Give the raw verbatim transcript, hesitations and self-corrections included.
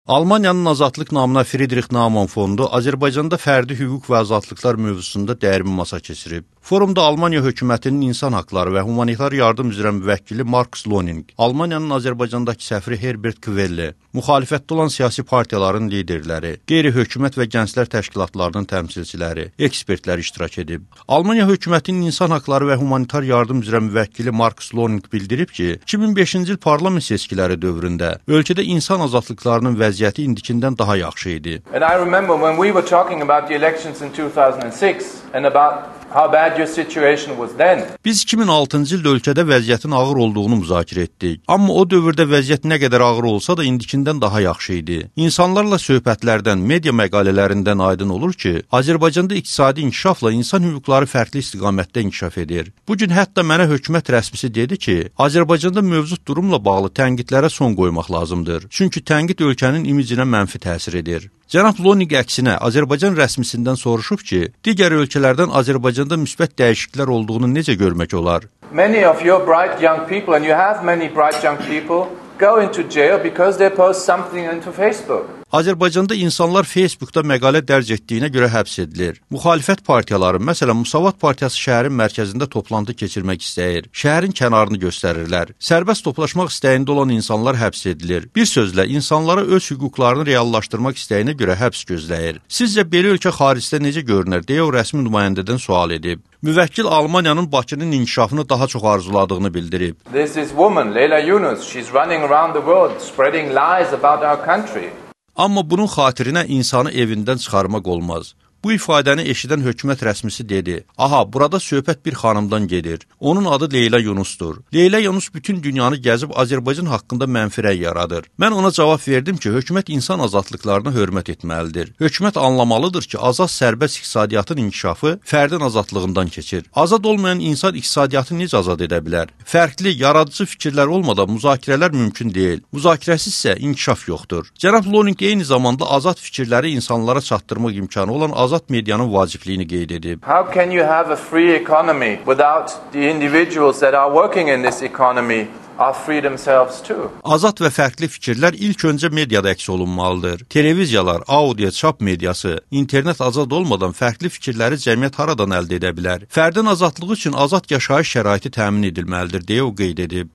Almaniyanın azadlıq namına Friedrich Naumann fondu Azərbaycanda fərdi hüquq və azadlıqlar mövzusunda dəyərli masa keçirib. Forumda Almaniya hökumətinin insan haqları və humanitar yardım üzrə müvəkkili Markus Loning, Almaniyanın Azərbaycandakı səfiri Herbert Kvelle, müxalifətdə olan siyasi partiyaların liderləri, qeyri-hökumət və gənclər təşkilatlarının təmsilçiləri, ekspertlər iştirak edib. Almaniya hökumətinin insan haqları və humanitar yardım üzrə müvəkkili Markus Loning bildirib ki, iki min beşinci il parlament seçkiləri dövründə ölkədə insan azadlıqlarının vəziyyəti indikindən daha yaxşı idi. And I remember when we were talking about the elections in two thousand six and about how bad your situation was then. Biz iki min altıncı ildə ölkədə vəziyyətin ağır olduğunu müzakirə etdik. Amma o dövrdə vəziyyət nə qədər ağır olsa da indikindən daha yaxşı idi. İnsanlarla söhbətlərdən, media məqalələrindən aydın olur ki, Azərbaycanda iqtisadi inkişafla insan hüquqları fərqli istiqamətdə inkişaf edir. Bu gün hətta mənə hökumət rəsmisi dedi ki, Azərbaycanda mövcud durumla bağlı tənqidlərə son qoymaq lazımdır. Çünki tənqid ölkənin imicinə mənfi təsir edir. Cənab Loning əksinə Azərbaycan rəsmisindən soruşub ki, digər ölkələrdən Azərbaycanda müsbət dəyişikliklər olduğunu necə görmək olar? Many of your bright young people, and you have many bright young people, go into jail because they post something into Facebook. Azərbaycanda insanlar Facebookda məqalə dərc etdiyinə görə həbs edilir. Müxalifət partiyaları, məsələn, Müsavat Partiyası şəhərin mərkəzində toplantı keçirmək istəyir. Şəhərin kənarını göstərirlər. Sərbəst toplaşmaq istəyində olan insanlar həbs edilir. Bir sözlə, insanlara öz hüquqlarını reallaşdırmaq istəyinə görə həbs gözləyir. Sizcə belə ölkə xaricdə necə görünər, deyə o rəsmi nümayəndədən sual edib. Müvəkkil Almaniyanın Bakının inkişafını daha çox arzuladığını bildirib. There's this woman, Leyla Yunus, she's running around the world spreading lies about our country. Amma bunun xatirinə insanı evindən çıxarmaq olmaz. Bu ifadəni eşidən hökumət rəsmisi dedi. Aha, burada söhbət bir xanımdan gedir. Onun adı Leyla Yunusdur. Leyla Yunus bütün dünyanı gəzib Azərbaycan haqqında mənfi rəy yaradır. Mən ona cavab verdim ki, hökumət insan azadlıqlarına hörmət etməlidir. Hökumət anlamalıdır ki, azad sərbəst iqtisadiyyatın inkişafı fərdin azadlığından keçir. Azad olmayan insan iqtisadiyyatı necə azad edə bilər? Fərqli, yaradıcı fikirlər olmadan müzakirələr mümkün deyil. Müzakirəsiz isə inkişaf yoxdur. Cənab Loning eyni zamanda azad fikirləri insanlara çatdırmaq imkanı olan azad medianın vacibliyini qeyd edib. How can you have a free economy without the individuals that are working in this economy are free themselves too? Azad və fərqli fikirlər ilk öncə mediada əks olunmalıdır. Televiziyalar, audio, çap mediası, internet azad olmadan fərqli fikirləri cəmiyyət haradan əldə edə bilər? Fərdin azadlığı üçün azad yaşayış şəraiti təmin edilməlidir, deyə o qeyd edib.